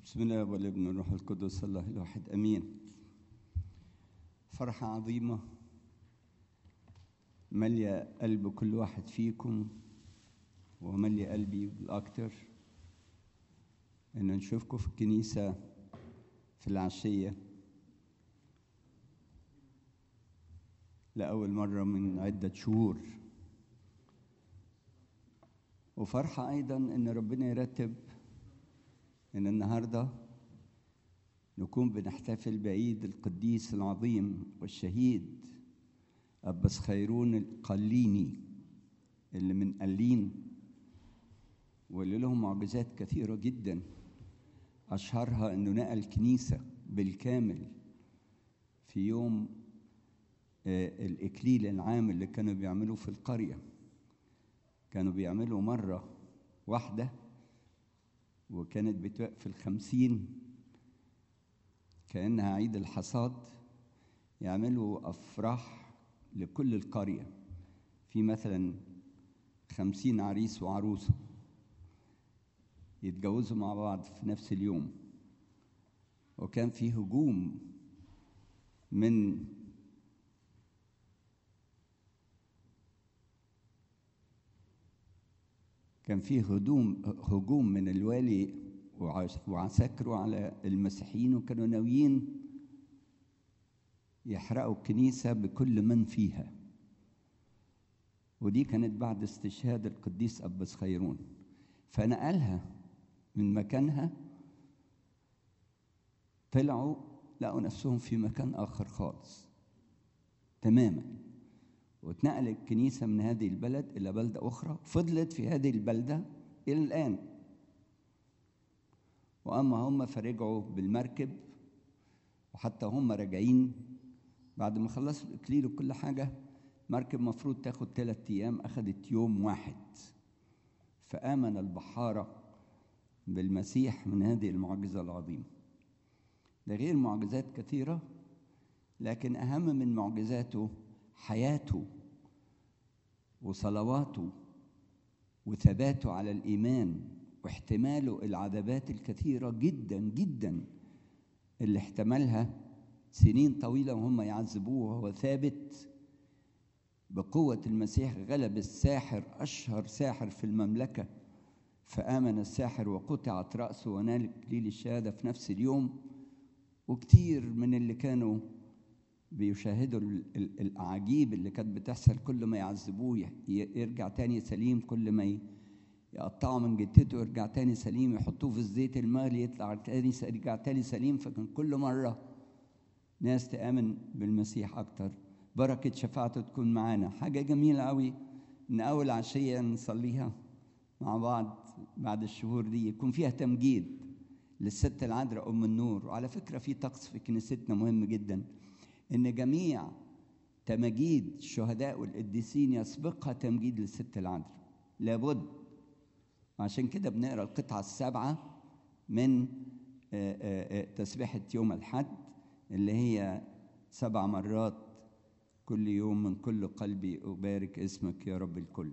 بسم الله والابن والروح القدس الله الواحد امين. فرحة عظيمة مليا قلب كل واحد فيكم ومليا قلبي بالاكتر ان نشوفكم في الكنيسة في العشية لأول مرة من عدة شهور، وفرحة أيضا إن ربنا يرتب إن النهاردة نكون بنحتفل بعيد القديس العظيم والشهيد أبس خيرون القليني اللي من قلين، واللي لهم معجزات كثيرة جدا، أشهرها إنه نقل كنيسة بالكامل في يوم الإكليل العام اللي كانوا بيعملوا في القرية. كانوا بيعملوا مرة واحدة وكانت بتوقف 50 كأنها عيد الحصاد، يعملوا أفراح لكل القرية، في مثلا 50 عريس وعروسة يتجوزوا مع بعض في نفس اليوم. وكان في هجوم هجوم من الوالي وعساكروا على المسيحيين، وكانوا ناويين يحرقوا الكنيسة بكل من فيها. ودي كانت بعد استشهاد القديس أبس خيرون، فنقلها من مكانها. طلعوا لقوا نفسهم في مكان آخر خالص تماما، واتنقل الكنيسة من هذه البلد إلى بلدة أخرى، فضلت في هذه البلدة إلى الآن. وأما هم فرجعوا بالمركب، وحتى هم راجعين بعد ما خلصوا الإكليل وكل حاجة، مركب مفروض تاخد 3 أيام، أخدت يوم واحد. فآمن البحارة بالمسيح من هذه المعجزة العظيمة. ده غير معجزات كثيرة، لكن أهم من معجزاته حياته وصلواته وثباته على الإيمان واحتماله العذابات الكثيرة جدا جدا اللي احتملها سنين طويلة وهم يعذبوه، وهو ثابت بقوة المسيح. غلب الساحر، أشهر ساحر في المملكة، فآمن الساحر وقطعت رأسه ونال إكليل الشهادة في نفس اليوم. وكتير من اللي كانوا بيشاهدوا الأعاجيب اللي كانت بتحصل، كل ما يعذبوه يرجع تاني سليم، كل ما يقطعوا من جتته يرجع تاني سليم، يحطوه في الزيت المغلي يطلع تاني يرجع تاني سليم. فكان كل مرة ناس تآمن بالمسيح أكتر. بركة شفاعته تكون معانا. حاجة جميلة قوي إن أول عشية نصليها مع بعض بعد الشهور دي يكون فيها تمجيد للست العذراء أم النور. وعلى فكرة في طقس في كنيستنا مهم جدا، إن جميع تمجيد الشهداء والقديسين يسبقها تمجيد للست العذراء، لابد. عشان كده بنقرأ القطعة 7 من تسبيحة يوم الحد، اللي هي 7 مرات كل يوم من كل قلبي أبارك اسمك يا رب الكل.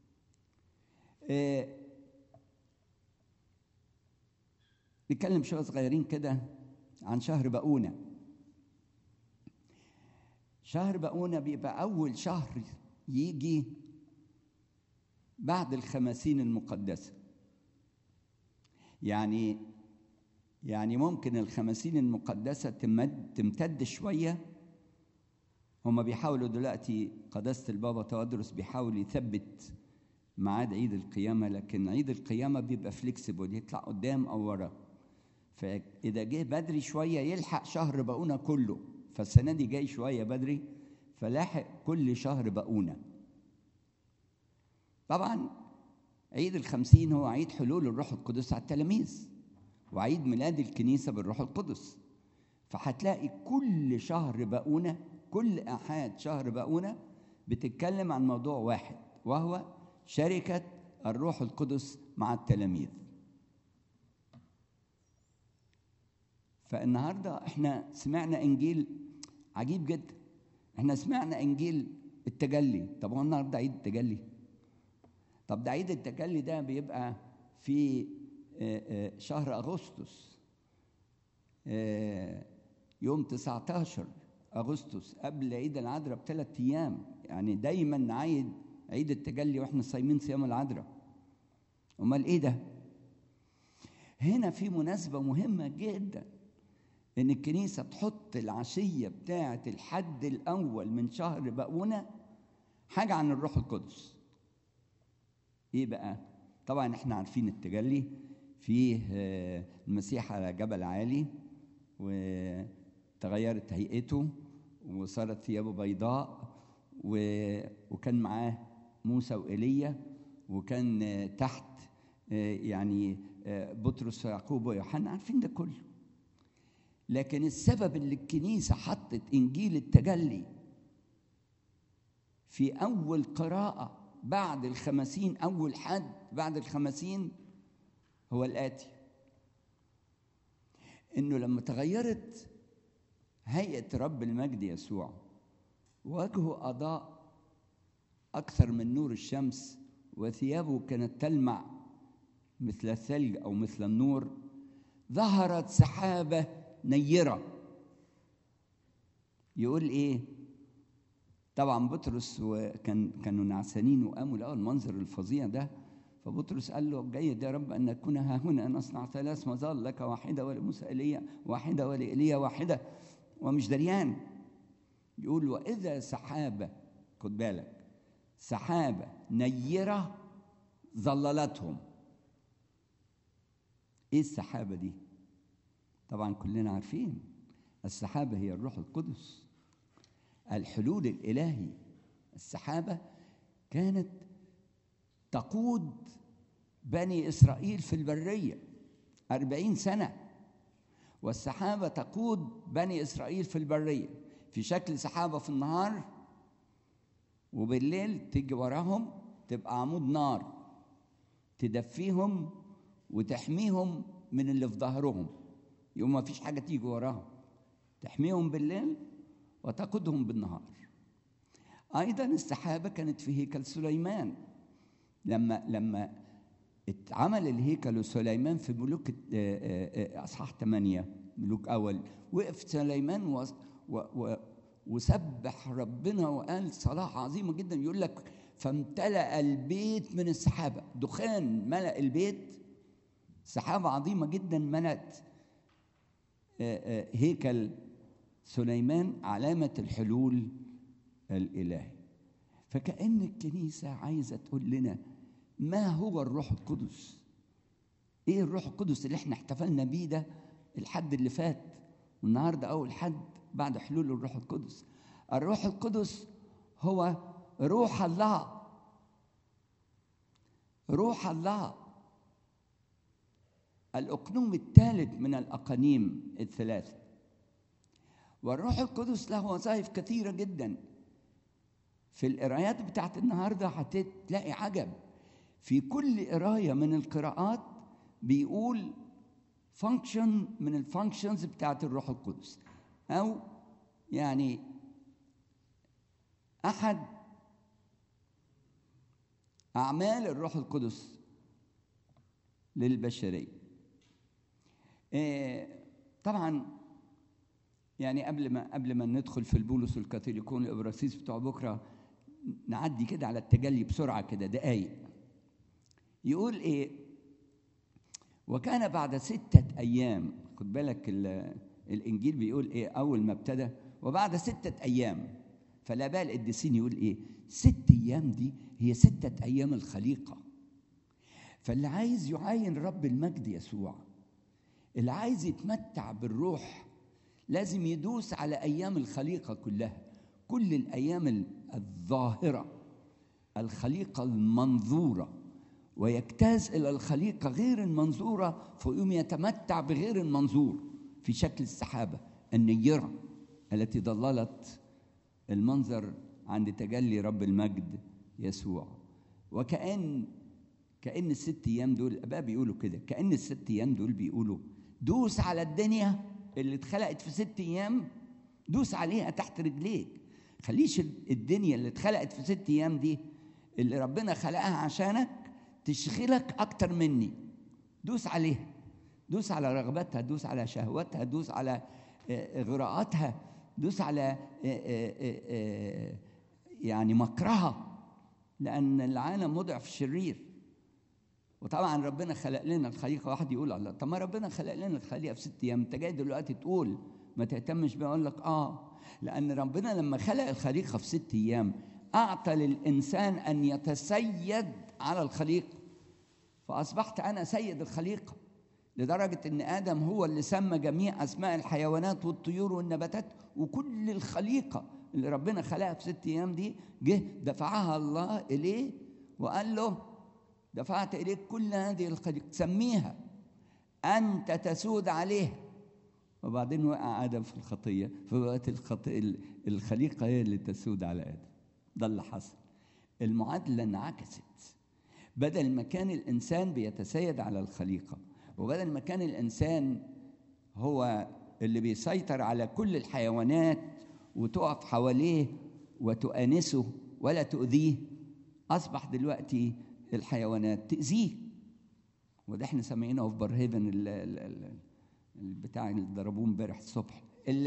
نتكلم شوية صغيرين كده عن شهر بقونة. شهر بقونة بيبقى أول شهر يجي بعد الخماسين المقدسة. يعني ممكن الخماسين المقدسة تمتد شوية. هما بيحاولوا دلوقتي، قداسة البابا تودرس بيحاول يثبت ميعاد عيد القيامة، لكن عيد القيامة بيبقى فليكسيبل، يطلع قدام أو ورا. فإذا جه بدري شوية يلحق شهر بقونة كله. فالسنة دي جاي شوية بدري فلاحق كل شهر بقونة. طبعا عيد ال50 هو عيد حلول الروح القدس على التلاميذ، وعيد ميلاد الكنيسة بالروح القدس. فهتلاقي كل شهر بقونة، كل أحد شهر بقونة بتتكلم عن موضوع واحد، وهو شركة الروح القدس مع التلاميذ. فالنهاردة احنا سمعنا إنجيل عجيب جدا. احنا سمعنا إنجيل التجلي. طب هو النهاردة عيد التجلي؟ طب ده عيد التجلي ده بيبقى في شهر أغسطس، يوم 19 أغسطس قبل عيد العذراء ب3 أيام. يعني دايما نعيد عيد التجلي واحنا صايمين صيام العذراء. امال ايه ده؟ هنا في مناسبة مهمة جدا، ان الكنيسة تحط العشية بتاعة الحد الاول من شهر بقونة حاجة عن الروح القدس. ايه بقى؟ طبعا احنا عارفين التجلي فيه المسيح على جبل عالي وتغيرت هيئته وصارت ثيابه بيضاء، وكان معاه موسى وإيليا، وكان تحت يعني بطرس ويعقوب ويوحنا، عارفين ده كله. لكن السبب اللي الكنيسة حطت إنجيل التجلي في أول قراءة بعد 50 أول حد بعد 50 هو الآتي: إنه لما تغيرت هيئة رب المجد يسوع، وجهه أضاء أكثر من نور الشمس، وثيابه كانت تلمع مثل الثلج أو مثل النور، ظهرت سحابة نيرة. يقول إيه؟ طبعا بطرس كانوا نعسانين وقاموا لقوا المنظر الفظيع ده، فبطرس قال له: جيد يا رب أن نكون ها هنا نصنع 3 مظال، لك واحدة ولموسى إيليا واحدة ولإيليا واحدة، ومش دريان. يقول: وإذا سحابة، خد بالك، سحابة نيرة ظللتهم. إيه السحابة دي؟ طبعا كلنا عارفين السحابة هي الروح القدس، الحلول الإلهي. السحابة كانت تقود بني إسرائيل في البرية 40 سنة، والسحابة تقود بني إسرائيل في البرية في شكل سحابة في النهار، وبالليل تيجي وراهم تبقى عمود نار تدفيهم وتحميهم من اللي في ظهرهم، يوم ما فيش حاجة تيجي وراهم، تحميهم بالليل وتقودهم بالنهار. أيضا السحابة كانت في هيكل سليمان. لما اتعمل الهيكل سليمان في ملوك أصحاح 8 ملوك أول، وقف سليمان وسبح ربنا وقال صلاة عظيمة جدا. يقول لك: فامتلأ البيت من السحابة، دخان ملأ البيت، سحابة عظيمة جدا ملأت هيكل سليمان، علامة الحلول الإلهي. فكأن الكنيسة عايزة تقول لنا ما هو الروح القدس. ايه الروح القدس اللي احنا احتفلنا بيه ده الحد اللي فات، والنهارده اول حد بعد حلول الروح القدس؟ الروح القدس هو روح الله، روح الله، الأقنوم الثالث من الأقانيم الثلاثة. والروح القدس له وظائف كثيرة جدا. في القرايات بتاعت النهارده هتلاقي عجب، في كل قراية من القراءات بيقول فانكشن من الفانكشنز بتاعت الروح القدس، أو يعني أحد أعمال الروح القدس للبشرية. طبعا يعني قبل ما ندخل في البولس والكاثوليكون الابراسيس بتوع بكره، نعدي كده على التجلي بسرعه كده دقايق. يقول ايه؟ وكان بعد 6 أيام، خد بالك الانجيل بيقول ايه اول ما ابتدى؟ وبعد 6 أيام. فالاباء القديسين يقول ايه؟ 6 أيام دي هي 6 أيام الخليقه. فاللي عايز يعاين رب المجد يسوع، اللي عايز يتمتع بالروح، لازم يدوس على أيام الخليقة كلها، كل الأيام الظاهرة، الخليقة المنظورة، ويجتاز إلى الخليقة غير المنظورة، فيقوم يتمتع بغير المنظور في شكل السحابة النيرة التي ضللت المنظر عند تجلي رب المجد يسوع. وكأن 6 أيام دول، الآباء بيقولوا كده، كأن 6 أيام دول بيقولوا دوس على الدنيا اللي اتخلقت في 6 أيام، دوس عليها تحت رجليك. خليش الدنيا اللي اتخلقت في 6 أيام دي اللي ربنا خلقها عشانك تشغلك أكتر مني. دوس عليها، دوس على رغباتها، دوس على شهواتها، دوس على إغراءاتها، دوس على يعني مكرها، لأن العالم مضعف شرير. وطبعا ربنا خلق لنا الخليقة. واحد يقول الله، طب ما ربنا خلق لنا الخليقة في 6 أيام، أنت جاي دلوقتي تقول ما تهتمش بيها؟ أقول لك لأن ربنا لما خلق الخليقة في 6 أيام أعطى للإنسان أن يتسيد على الخليقة، فأصبحت أنا سيد الخليقة، لدرجة أن آدم هو اللي سمى جميع أسماء الحيوانات والطيور والنباتات وكل الخليقة اللي ربنا خلقها في 6 أيام دي. جه دفعها الله إليه وقال له دفعت إليك كل هذه الخليقة، تسميها أنت تسود عليها. وبعدين وقع آدم في الخطية، فبقت الخليقة هي اللي تسود على آدم. ده اللي حصل. المعادلة انعكست، بدل ما كان الإنسان بيتسيد على الخليقة، وبدل ما كان الإنسان هو اللي بيسيطر على كل الحيوانات وتقف حواليه وتؤانسه ولا تؤذيه، أصبح دلوقتي الحيوانات تأذيه. وده احنا سمعينه في برهيفن البتاع اللي ضربوه امبارح الصبح.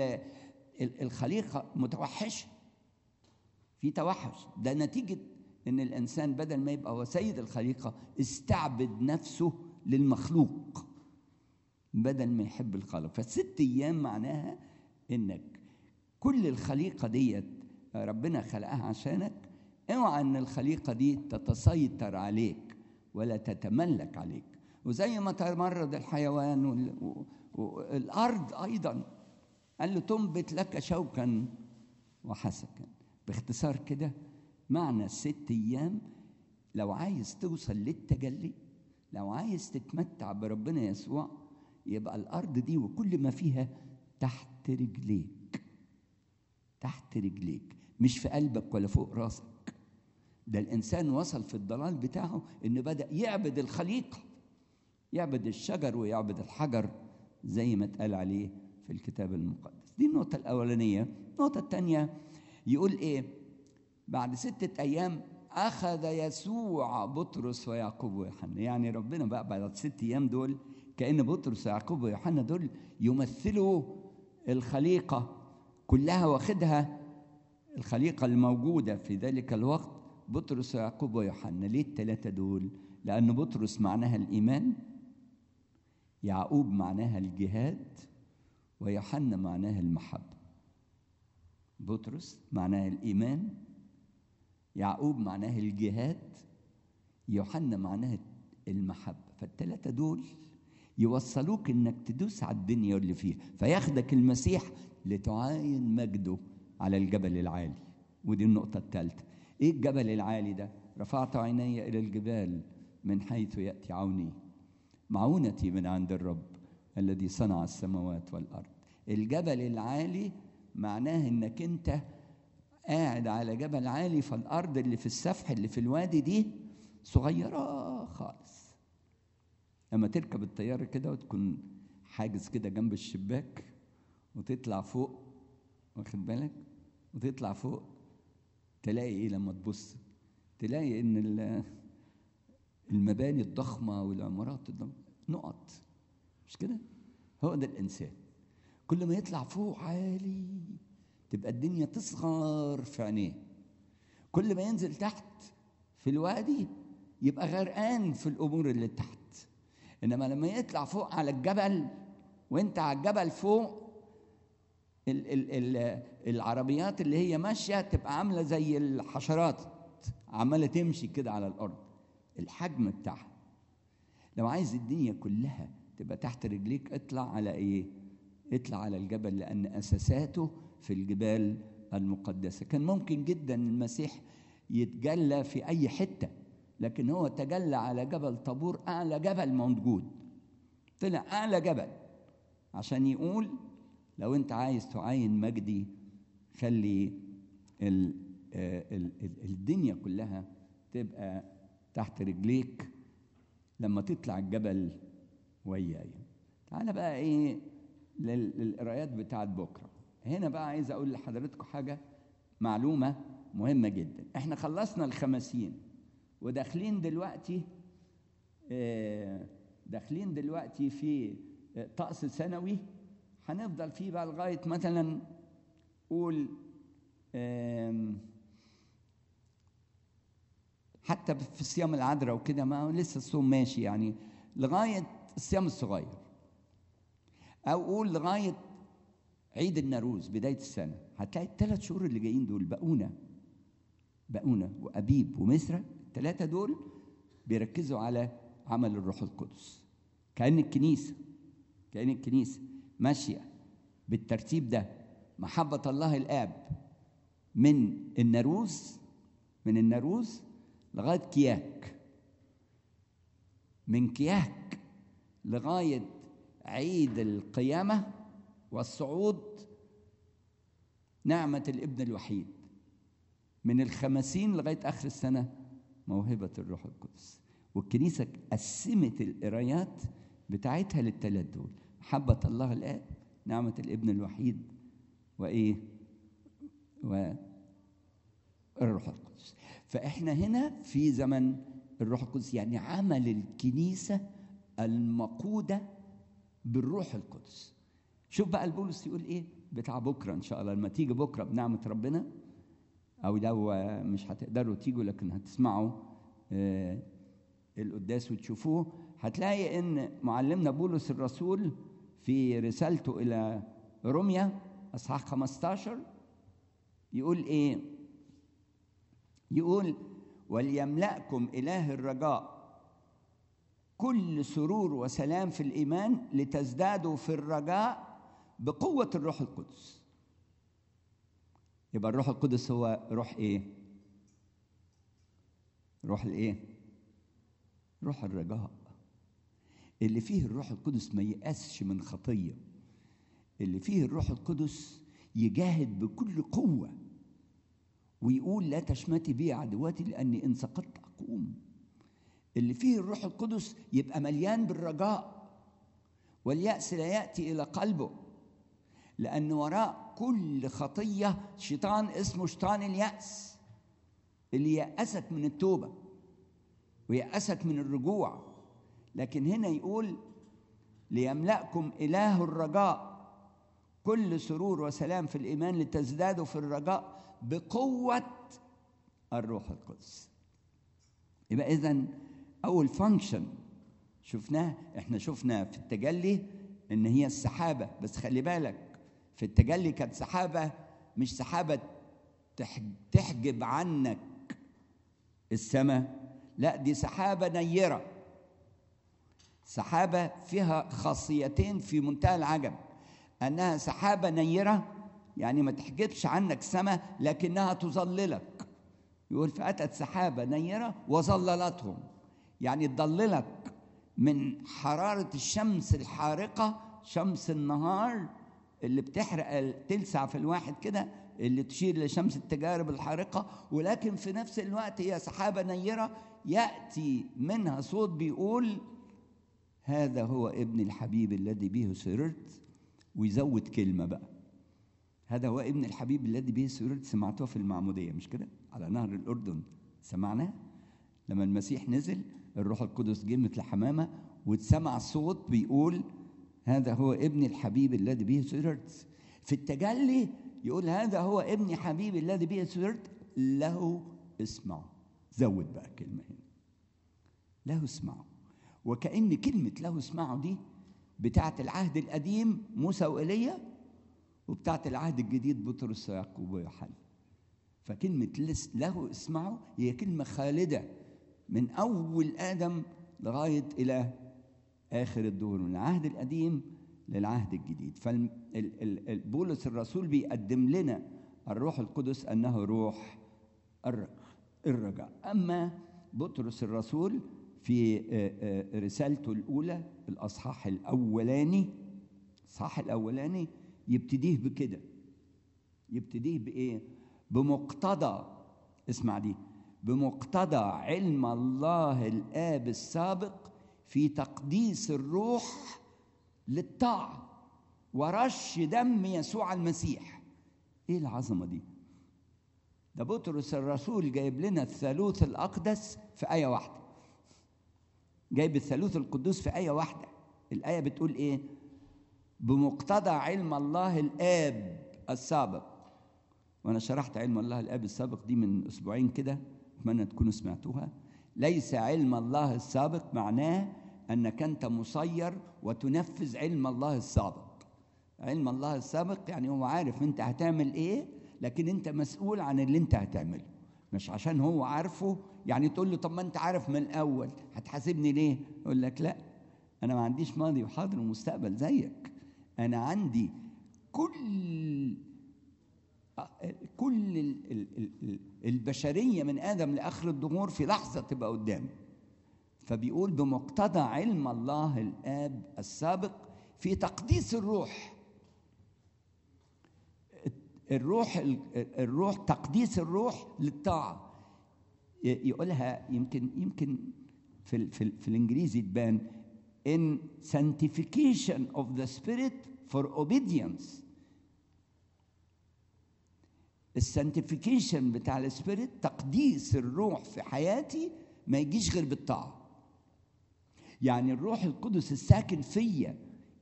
الخليقة متوحشة، في توحش. ده نتيجة ان الانسان بدل ما يبقى هو سيد الخليقة استعبد نفسه للمخلوق بدل ما يحب الخالق. ف6 أيام معناها انك كل الخليقة ديت ربنا خلقها عشانك. اوعى ان الخليقة دي تتسيطر عليك ولا تتملك عليك. وزي ما تمرد الحيوان والارض ايضا، قال له تنبت لك شوكا وحسكا. باختصار كده معنى 6 أيام، لو عايز توصل للتجلي، لو عايز تتمتع بربنا يسوع، يبقى الأرض دي وكل ما فيها تحت رجليك، تحت رجليك، مش في قلبك ولا فوق راسك. ده الإنسان وصل في الضلال بتاعه إنه بدأ يعبد الخليقة، يعبد الشجر ويعبد الحجر زي ما اتقال عليه في الكتاب المقدس. دي النقطة الأولانية. النقطة الثانية يقول إيه؟ بعد 6 أيام أخذ يسوع بطرس ويعقوب ويوحنا. يعني ربنا بقى بعد 6 أيام دول كأن بطرس ويعقوب ويوحنا دول يمثلوا الخليقة كلها، واخدها الخليقة الموجودة في ذلك الوقت بطرس ويعقوب ويوحنا. ليه ال3 دول؟ لأن بطرس معناها الإيمان، يعقوب معناها الجهاد، ويوحنا معناها المحبة. بطرس معناها الإيمان، يعقوب معناها الجهاد، يوحنا معناها المحبة. ف3 دول يوصلوك انك تدوس على الدنيا اللي فيها، فياخدك المسيح لتعاين مجده على الجبل العالي. ودي النقطة الثالثة. ايه الجبل العالي ده؟ رفعت عيني الى الجبال من حيث يأتي عوني، معونتي من عند الرب الذي صنع السماوات والأرض. الجبل العالي معناه انك انت قاعد على جبل عالي، فالأرض اللي في السفح اللي في الوادي دي صغيرة خالص. لما تركب الطيارة كده وتكون حاجز كده جنب الشباك وتطلع فوق، واخد بالك، وتطلع فوق، تلاقي ايه لما تبص؟ تلاقي ان المباني الضخمة والعمارات الضخمة نقط، مش كده؟ هو ده الإنسان. كل ما يطلع فوق عالي تبقى الدنيا تصغر في عينيه، كل ما ينزل تحت في الوادي يبقى غرقان في الأمور اللي تحت. إنما لما يطلع فوق على الجبل، وانت على الجبل فوق، العربيات اللي هي ماشية تبقى عاملة زي الحشرات عمالة تمشي كده على الأرض، الحجم بتاعها. لو عايز الدنيا كلها تبقى تحت رجليك، اطلع على ايه؟ اطلع على الجبل، لأن أساساته في الجبال المقدسة. كان ممكن جدا المسيح يتجلى في أي حتة، لكن هو تجلى على جبل طابور، أعلى جبل موجود. طلع أعلى جبل عشان يقول لو أنت عايز تعاين مجدي خلي الدنيا كلها تبقى تحت رجليك لما تطلع الجبل وياي. تعال بقى ايه للقرايات بتاعت بكره. هنا بقى عايز اقول لحضراتكم حاجه، معلومه مهمه جدا. احنا خلصنا الخمسين وداخلين دلوقتي في طقس سنوي هنفضل فيه بقى لغاية مثلا قول حتى في الصيام العذراء وكده، ما هو لسه الصوم ماشي يعني، لغاية الصيام الصغير، أو قول لغاية عيد النوروز بداية السنة. هتلاقي ال3 شهور اللي جايين دول بقونة وأبيب ومسرة، ال3 دول بيركزوا على عمل الروح القدس. كأن الكنيسة ماشية بالترتيب ده: محبة الله الآب من النوروز لغاية كياك، من كياك لغاية عيد القيامة والصعود نعمة الابن الوحيد، من الخمسين لغاية آخر السنة موهبة الروح القدس. والكنيسة قسمت القرايات بتاعتها ل3 دول: محبة الله الآب، نعمة الابن الوحيد، والروح القدس. فإحنا هنا في زمن الروح القدس، يعني عمل الكنيسة المقودة بالروح القدس. شوف بقى البولس يقول إيه بتاع بكرة إن شاء الله، لما تيجي بكرة بنعمة ربنا، أو لو مش هتقدروا تيجوا لكن هتسمعوا القداس وتشوفوه، هتلاقي إن معلمنا بولس الرسول في رسالته إلى روميا أصحاح 15 يقول إيه؟ يقول: وليملأكم إله الرجاء كل سرور وسلام في الإيمان، لتزدادوا في الرجاء بقوة الروح القدس. يبقى الروح القدس هو روح إيه؟ روح الإيه؟ روح الرجاء. اللي فيه الروح القدس ما ييأسش من خطية، اللي فيه الروح القدس يجاهد بكل قوة ويقول: لا تشمتي بي عدواتي لأني إن سقطت أقوم. اللي فيه الروح القدس يبقى مليان بالرجاء، واليأس لا يأتي إلى قلبه، لأن وراء كل خطية شيطان اسمه شيطان اليأس، اللي يأسك من التوبة ويأسك من الرجوع. لكن هنا يقول: ليملأكم إله الرجاء كل سرور وسلام في الإيمان، لتزدادوا في الرجاء بقوة الروح القدس. يبقى إذن أول فانكشن شفناه، إحنا شفنا في التجلي إن هي السحابة، بس خلي بالك في التجلي كانت سحابة، مش سحابة تحجب عنك السماء، لا دي سحابة نيرة، سحابة فيها خاصيتين في منتهى العجب: أنها سحابة نيرة يعني ما تحجبش عنك سماء لكنها تظللك. يقول: فأتت سحابة نيرة وظللتهم، يعني تضللك من حرارة الشمس الحارقة، شمس النهار اللي بتحرق تلسع في الواحد كده، اللي تشير لشمس التجارب الحارقة، ولكن في نفس الوقت هي سحابة نيرة يأتي منها صوت بيقول: هذا هو ابن الحبيب الذي به سررت. ويزود كلمة بقى: هذا هو ابن الحبيب الذي به سررت. سمعتوها في المعمودية مش كده؟ على نهر الأردن سمعناه لما المسيح نزل، الروح القدس جه مثل حمامة واتسمع صوت بيقول: هذا هو ابن الحبيب الذي به سررت. في التجلي يقول: هذا هو ابن حبيب الذي به سررت، له اسمعوا. زود بقى كلمة هنا: له اسمعوا. وكأن كلمة له اسمعوا دي بتاعت العهد القديم موسى وإيليا، وبتاعت العهد الجديد بطرس ويعقوب ويوحنا. فكلمة له اسمعوا هي كلمة خالدة من أول آدم لغاية إلى آخر الدهور، من العهد القديم للعهد الجديد. فبولس الرسول بيقدم لنا الروح القدس أنه روح الرجاء. أما بطرس الرسول في رسالته الأولى الأصحاح الأولاني يبتديه بكده. يبتديه بإيه؟ بمقتضى، اسمع دي، بمقتضى علم الله الآب السابق في تقديس الروح للطاعة ورش دم يسوع المسيح. ايه العظمة دي؟ ده بطرس الرسول جايب لنا الثالوث الأقدس في آية واحدة، جايب الثالوث القدوس في آية واحدة. الآية بتقول ايه؟ بمقتضى علم الله الآب السابق. وأنا شرحت علم الله الآب السابق دي من أسبوعين كده، أتمنى تكونوا سمعتوها. ليس علم الله السابق معناه أنك أنت مسير وتنفذ علم الله السابق. علم الله السابق يعني هو عارف أنت هتعمل إيه، لكن أنت مسؤول عن اللي أنت هتعمله، مش عشان هو عارفه. يعني تقول له طب ما أنت عارف من الأول، هتحاسبني ليه؟ يقول لك لا، أنا ما عنديش ماضي وحاضر ومستقبل زيك. أنا عندي كل البشرية من آدم لآخر الدهور في لحظة تبقى قدامي. فبيقول بمقتضى علم الله الآب السابق في تقديس الروح. الروح تقديس الروح للطاعة. يقولها يمكن في الإنجليزي تبان in sanctification of the spirit for obedience. السانتيفيكيشن بتاع السبيريت، تقديس الروح في حياتي، ما يجيش غير بالطاعة. يعني الروح القدس الساكن فيا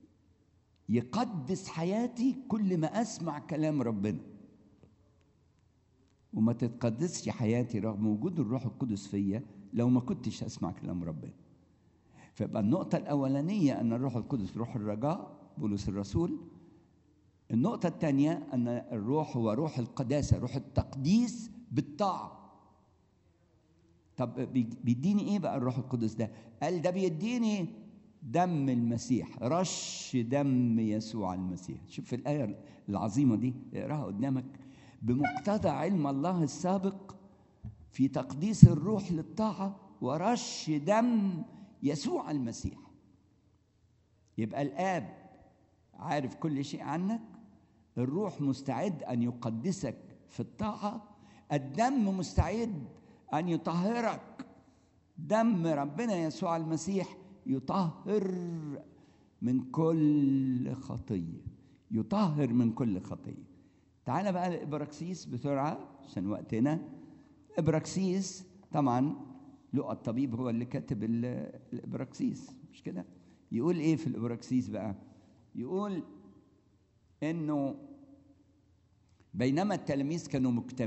يقدس حياتي كل ما أسمع كلام ربنا. وما تتقدسش حياتي رغم وجود الروح القدس فيا لو ما كنتش أسمع كلام ربنا. فيبقى النقطة الأولانية أن الروح القدس روح الرجاء، بولس الرسول. النقطة الثانية أن الروح هو روح القداسة، روح التقديس بالطاعة. طب بيديني إيه بقى الروح القدس ده؟ قال ده بيديني دم المسيح، رش دم يسوع المسيح. شوف الآية العظيمة دي، اقراها قدامك. بمقتضى علم الله السابق في تقديس الروح للطاعة ورش دم يسوع المسيح. يبقى الآب عارف كل شيء عنك، الروح مستعد أن يقدسك في الطاعة، الدم مستعد أن يطهرك. دم ربنا يسوع المسيح يطهر من كل خطية، يطهر من كل خطية. تعال بقى الإبراكسيس بسرعة عشان وقتنا. إبراكسيس طبعا لقى الطبيب هو اللي كاتب الإبراكسيس، مش كده؟ يقول إيه في الإبراكسيس بقى؟ يقول إنه بينما التلاميذ كانوا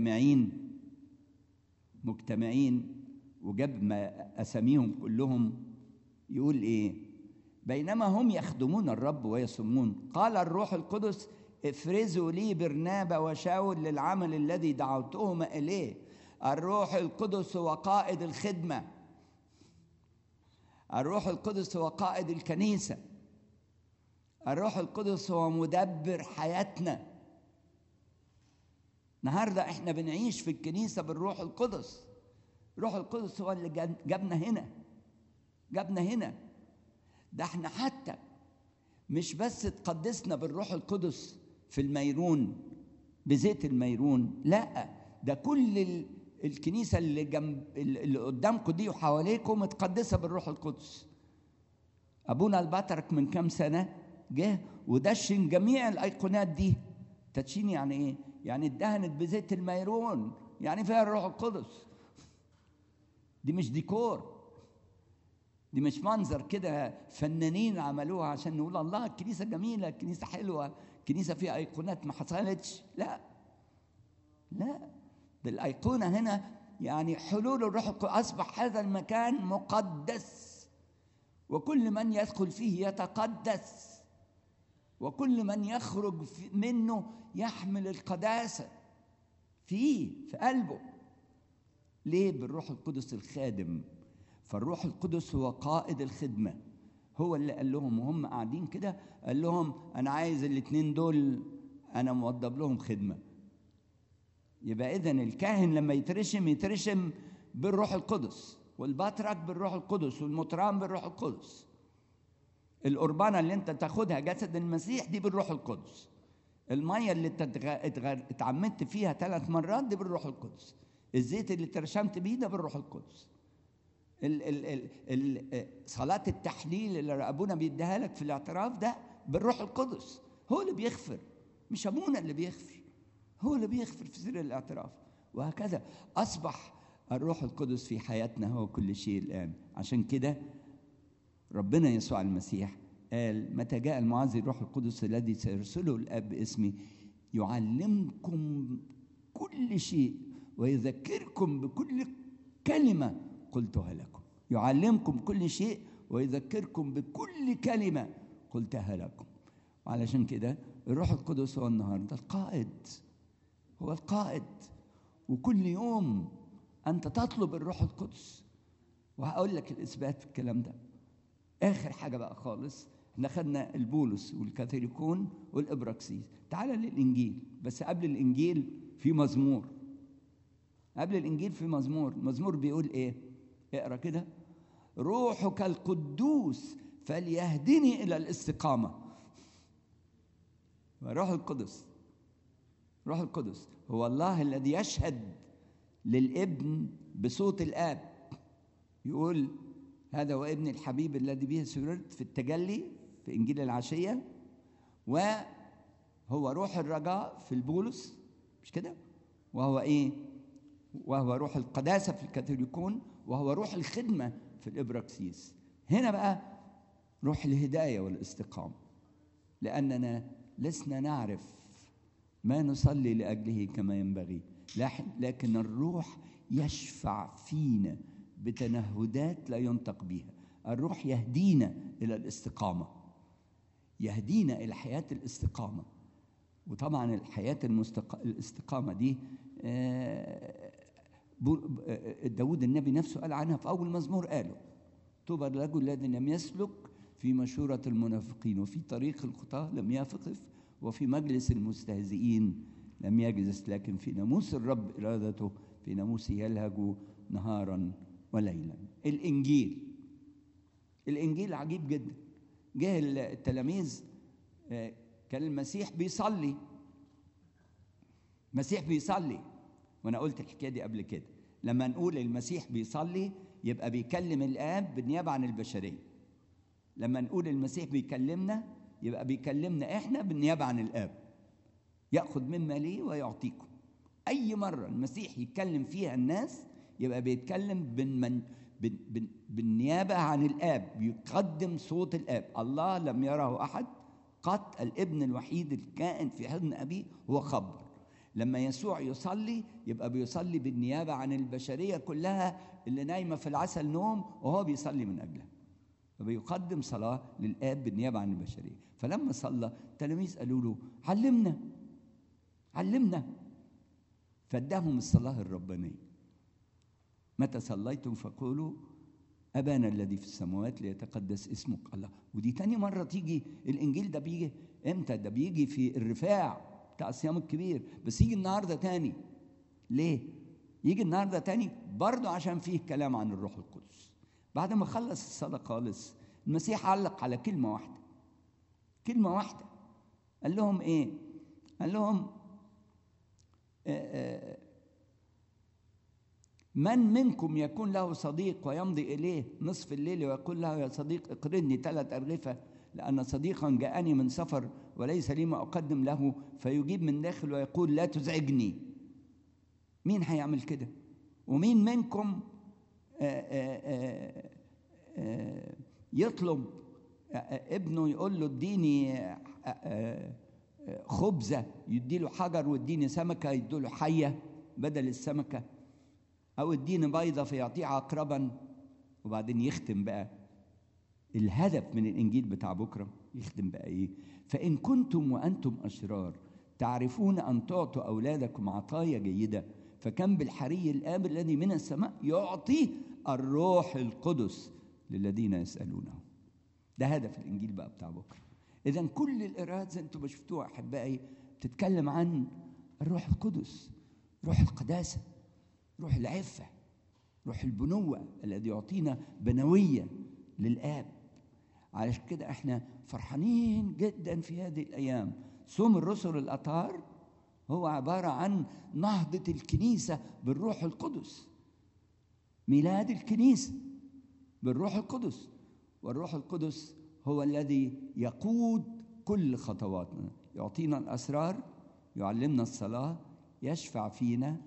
مجتمعين وجاب ما أساميهم كلهم، يقول إيه؟ بينما هم يخدمون الرب ويصومون قال الروح القدس افرزوا لي برنابا وشاول للعمل الذي دعوتهما إليه. الروح القدس هو قائد الخدمة، الروح القدس هو قائد الكنيسة، الروح القدس هو مدبر حياتنا. النهارده احنا بنعيش في الكنيسة بالروح القدس. الروح القدس هو اللي جابنا هنا. ده احنا حتى مش بس تقدسنا بالروح القدس في الميرون بزيت الميرون، لا، ده كل الكنيسة اللي قدامكم دي وحواليكم متقدسة بالروح القدس. أبونا البطرك من كام سنة جه ودشن جميع الأيقونات دي. تدشين يعني إيه؟ يعني اتدهنت بزيت الميرون، يعني فيها الروح القدس. دي مش ديكور، دي مش منظر كده فنانين عملوها عشان نقول الله الكنيسة جميلة، الكنيسة حلوة، الكنيسة فيها أيقونات ما حصلتش. لا، ده الأيقونة هنا يعني حلول الروح القدس. أصبح هذا المكان مقدس، وكل من يدخل فيه يتقدس، وكل من يخرج منه يحمل القداسة في قلبه. ليه؟ بالروح القدس الخادم. فالروح القدس هو قائد الخدمة، هو اللي قال لهم وهم قاعدين كده، قال لهم أنا عايز الاثنين دول أنا موضب لهم خدمة. يبقى إذن الكاهن لما يترشم بالروح القدس، والبطرك بالروح القدس، والمطران بالروح القدس. القربانة اللي انت تاخدها جسد المسيح دي بالروح القدس. المية اللي اتعمدت فيها 3 مرات دي بالروح القدس. الزيت اللي ترشمت بيه ده بالروح القدس. صلاة التحليل اللي أبونا بيديها لك في الاعتراف ده بالروح القدس. هو اللي بيغفر، مش أبونا اللي بيغفر، هو اللي بيغفر في سر الاعتراف. وهكذا أصبح الروح القدس في حياتنا هو كل شيء الآن. عشان كده ربنا يسوع المسيح قال متى جاء المعزي الروح القدس الذي سيرسله الاب باسمي يعلمكم كل شيء ويذكركم بكل كلمه قلتها لكم. يعلمكم كل شيء ويذكركم بكل كلمه قلتها لكم. وعلشان كده الروح القدس هو النهارده القائد، هو القائد، وكل يوم انت تطلب الروح القدس. وهقول لك الاثبات في الكلام ده. اخر حاجه بقى خالص، احنا خدنا البولس والكاثوليكون والابراكسيس. تعال للانجيل، بس قبل الانجيل في مزمور. قبل الانجيل في مزمور بيقول ايه؟ اقرا كده: روحك القدوس فليهدني الى الاستقامه. روح القدس، روح القدس هو الله الذي يشهد للابن بصوت الاب. يقول هذا هو ابن الحبيب الذي به سررت في التجلي في انجيل العشيه، وهو روح الرجاء في البولس، مش كده؟ وهو ايه؟ وهو روح القداسه في الكاثوليكون، وهو روح الخدمه في الابراكسيس. هنا بقى روح الهدايه والاستقامه، لاننا لسنا نعرف ما نصلي لاجله كما ينبغي، لكن الروح يشفع فينا بتنهدات لا ينطق بها. الروح يهدينا الى الاستقامه، يهدينا الى حياه الاستقامه. وطبعا الحياه الاستقامه دي داود النبي نفسه قال عنها في اول مزمور، قاله: طوبى للرجل الذي لم يسلك في مشورة المنافقين، وفي طريق الخطاة لم يقف، وفي مجلس المستهزئين لم يجلس، لكن في ناموس الرب إرادته، في ناموسه يلهج نهارا وليلا. الإنجيل عجيب جدا. جه التلاميذ، كان المسيح بيصلي، وأنا قلت الحكاية دي قبل كده. لما نقول المسيح بيصلي يبقى بيكلم الآب بالنيابة عن البشرية. لما نقول المسيح بيكلمنا يبقى بيكلمنا احنا بالنيابه عن الاب. ياخذ مما ليه ويعطيكم. اي مره المسيح يتكلم فيها الناس يبقى بيتكلم بالنيابه عن الاب، يقدم صوت الاب. الله لم يره احد قط، الابن الوحيد الكائن في حضن ابيه هو خبر. لما يسوع يصلي يبقى بيصلي بالنيابه عن البشريه كلها اللي نايمه في العسل نوم، وهو بيصلي من اجلها، فبيقدم صلاة للآب بالنيابة عن البشرية. فلما صلى التلاميذ قالوا له: علمنا. فاداهم الصلاة الربانية: متى صليتم فقولوا أبانا الذي في السماوات ليتقدس اسمك. الله، ودي تاني مرة تيجي الإنجيل ده. بيجي إمتى؟ ده بيجي في الرفاع بتاع الصيام الكبير، بس يجي النهاردة تاني. ليه؟ يجي النهاردة تاني برضه عشان فيه كلام عن الروح القدس. بعد ما خلص الصلاة خالص المسيح علق على كلمة واحدة. قال لهم إيه؟ قال لهم: من منكم يكون له صديق ويمضي إليه نصف الليل ويقول له: يا صديق اقرضني 3 أرغفة لأن صديقا جاءني من سفر وليس لي ما أقدم له، فيجيب من داخل ويقول: لا تزعجني. مين هيعمل كده؟ ومين منكم يطلب ابنه يقول له: اديني خبزة، يديله حجر، واديني سمكة يديله حية بدل السمكة، أو اديني بيضة فيعطيه عقربا؟ وبعدين يختم بقى الهدف من الإنجيل بتاع بكرة. يختم بقى إيه؟ فإن كنتم وأنتم أشرار تعرفون أن تعطوا أولادكم عطايا جيدة، فكم بالحري الآب الذي من السماء يعطي الروح القدس للذين يسألونه. ده هدف الإنجيل بقى بتاع بكرة. إذن كل القراءات زي أنتم شفتوها أحبائي تتكلم عن الروح القدس، روح القداسة، روح العفة، روح البنوة الذي يعطينا بنوية للآب. علشان كده احنا فرحانين جدا في هذه الأيام. صوم الرسل الأطهار هو عبارة عن نهضة الكنيسة بالروح القدس، ميلاد الكنيسة بالروح القدس. والروح القدس هو الذي يقود كل خطواتنا، يعطينا الأسرار، يعلمنا الصلاة، يشفع فينا،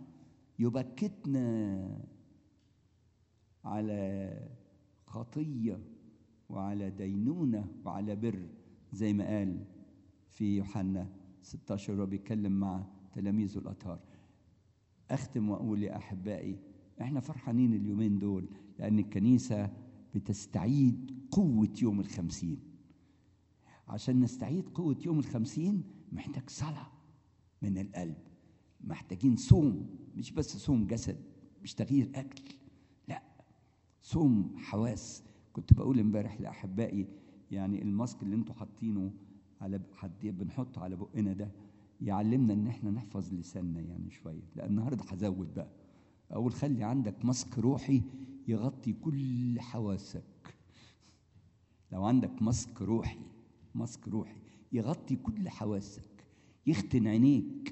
يبكتنا على خطية وعلى دينونة وعلى بر، زي ما قال في يوحنا 16 وهو بيتكلم مع تلاميذه الأطهار. أختم وأقول يا أحبائي، إحنا فرحانين اليومين دول لأن الكنيسة بتستعيد قوة يوم الخمسين. عشان نستعيد قوة يوم الخمسين محتاج صلاة من القلب، محتاجين صوم، مش بس صوم جسد، مش تغيير أكل، لا، صوم حواس. كنت بقول امبارح لأحبائي يعني الماسك اللي انتوا حاطينه على بنحطه على بقنا ده يعلمنا ان احنا نحفظ لساننا يعني شويه. لان النهارده هزود بقى، اقول خلي عندك ماسك روحي يغطي كل حواسك. لو عندك ماسك روحي، ماسك روحي يغطي كل حواسك، يختن عينيك،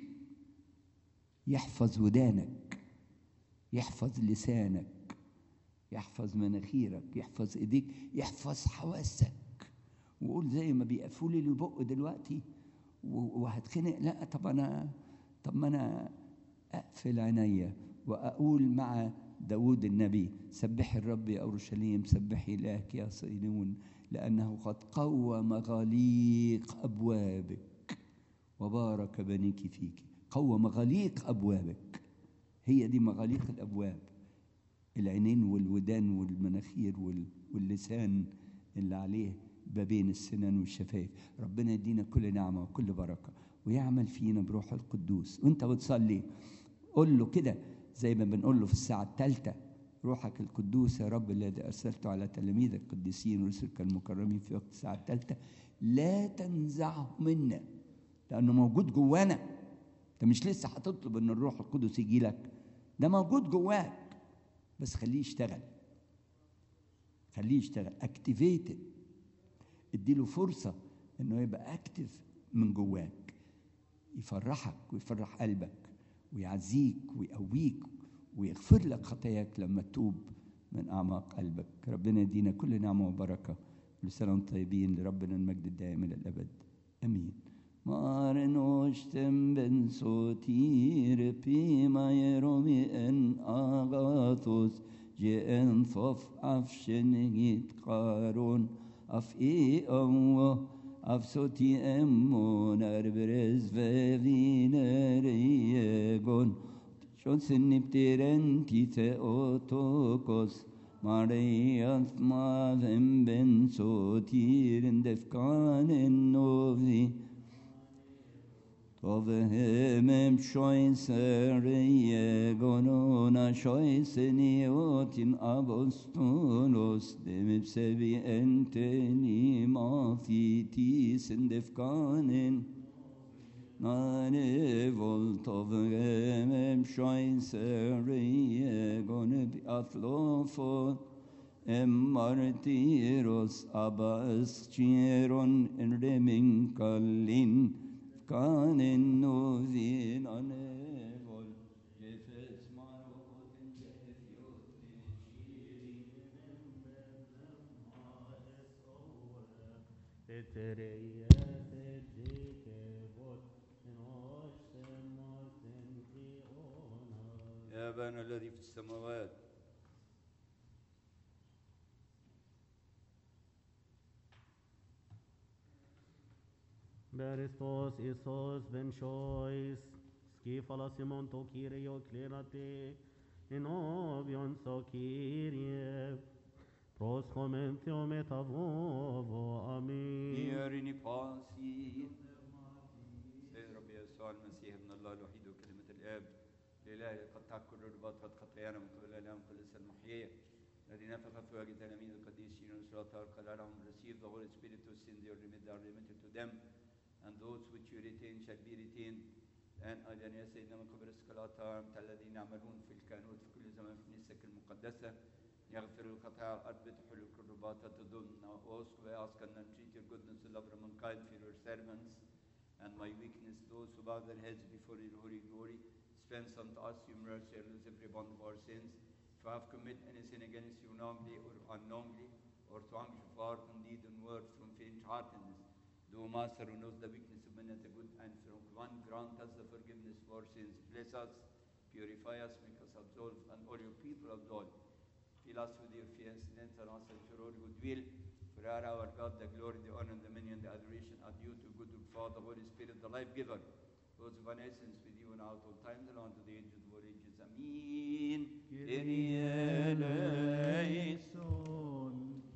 يحفظ ودانك، يحفظ لسانك، يحفظ مناخيرك، يحفظ ايديك، يحفظ حواسك. وقول زي ما بيقفوا لي البق دلوقتي وهتخنق، لا طب ما انا اقفل عينيا واقول مع داود النبي: سبحي الرب يا اورشليم، سبحي الهك يا صهيون، لانه قد قوى مغاليق ابوابك وبارك بنيك فيك. قوى مغاليق ابوابك، هي دي مغاليق الابواب، العينين والودان والمناخير واللسان اللي عليه بين السنان والشفايف. ربنا يدينا كل نعمة وكل بركة ويعمل فينا بروح القدوس. وانت بتصلي قول له كده زي ما بنقول له في الساعة الثالثة: روحك القدوس يا رب الذي أرسلته على تلاميذك القديسين ورسلك المكرمين في وقت الساعة الثالثة لا تنزعه منا، لأنه موجود جوانا. انت مش لسه هتطلب ان الروح القدس يجي لك، ده موجود جواك، بس خليه يشتغل، خليه يشتغل اكتيفيتد. اديله فرصة انه يبقى اكتف من جواك، يفرحك ويفرح قلبك ويعزيك ويقويك ويغفر لك خطاياك لما تتوب من اعماق قلبك. ربنا يدينا كل نعمة وبركة. كل سنة وانتم طيبين. لربنا المجد الدائم الى الابد، امين. Marnoshtem ben sotir pima yeromi en agathos je en fof afshen hit qaron af awa af soti emmon erbrez veviner yegon shon siniptiren tite otokos Mariath mavem ben sotir en defkanen novi Tovehemem shoiseriye gonona shoiseni otin apostolos demipsevi enteni mafitis endefkanen nane vol tovehemem shoiseriye gonebi athlofon martiros abas chieron en reminkalin كان النوذين أنيفول جفت ماروت جفيوت شيري يا أبانا الذي في السماوات Beristos Isos ben Shois, Skifalas Simon to Kyrie Clerate, Enobion so Kyrie, Proschomen Theometavovo, Amen. يرني باسي سيد ربي يسوع المسيح ابن الله الوحيد وكلمة الآب الإله قطع كل رباط قد خطايانا من قبل الآلام كل لسان محيي الذي نفخ في وجه تلاميذ القديسين والصلاة قال لهم receive the Holy Spirit to send your remit are remitted to them and those which you retain shall be retained. الآن أيضا يا سيدنا من قبل الصلاة الذين يعملون في الكهنوت في كل زمان في كنيستك المقدسة يغفر الخطايا على الأرض تحل الكربات تضم. Now also I ask and entreat your goodness and love of mankind for your servants and my weakness, those who bow their heads before your holy glory. Dispense unto us your mercy and lose every bond of our sins. If I have committed any sin against you knowingly or unknowingly, or to anger you far from deed and word from faint-heartedness, though Master who knows the weakness of men as a good and from one grant us the forgiveness of our sins. Bless us, purify us, make us absolve, and all your people absolve. Fill us with your fear, and enter us into your goodwill. For our God, the glory, the honor, the dominion, the adoration are due to good Father, Holy Spirit, the life giver, who is one essence with you now at all times and unto the ages of all ages. Amen. Kyrie eleison.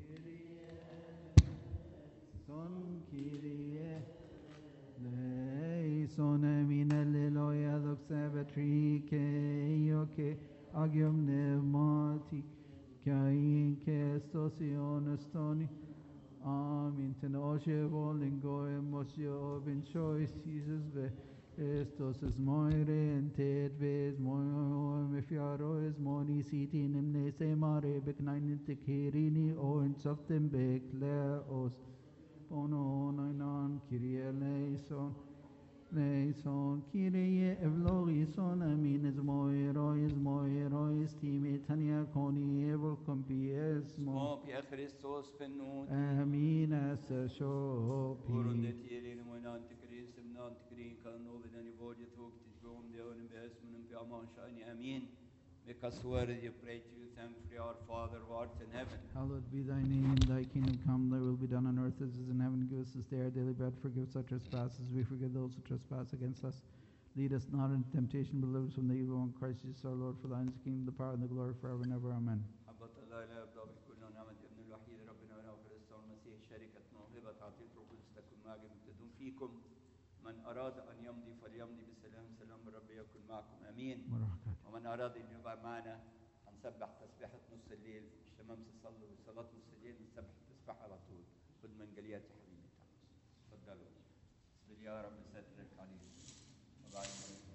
Son min alleluia doxavetri che io che agium pneumati cain che stosion stoni amin tenosce volingo e mosio ben choice Jesus ve estos es moire en ted ves moio me fiaro es moni sitin imne se mare beknain te kirini o in softem bekleos Bono nainan Kyrie eleison, eleison Kyrie evlogison, amin esmoirois, timetania coni evol compiesmo, Smop ya Christos penut. amin essa shopi. Urundet yerin moinan tikrin simnan tikrin kalnoven ani vodya tok tisgom deonim besmunum fi aman shani. Amen. Make us worthy, pray to you, thankfully, our Father who art in heaven. Hallowed be thy name, thy kingdom come, thy will be done on earth as it is in heaven. Give us this day our daily bread, forgive us our trespasses, we forgive those who trespass against us. Lead us not into temptation, but deliver us from the evil one. Christ Jesus our Lord, for thine is the kingdom, the power, and the glory forever and ever. Amen. حبة الله لا يبدأ بكل نعمة ابن الوحيد ربنا ونعم كريستو المسيح شركة موهبة عطية روح القدس تكون معكم تدوم فيكم من أراد أن يمضي فليمضي بسلام سلام الرب يكن معكم آمين. ومن أراد أن يبقى معنا هنسبح تسبيحة نص الليل الشمامسة صلوا صلاة نص الليل نسبح التسبيحة على طول خد منجليات يا حبيبي تفضلوا بسم الله يا رب سترك علينا وبعد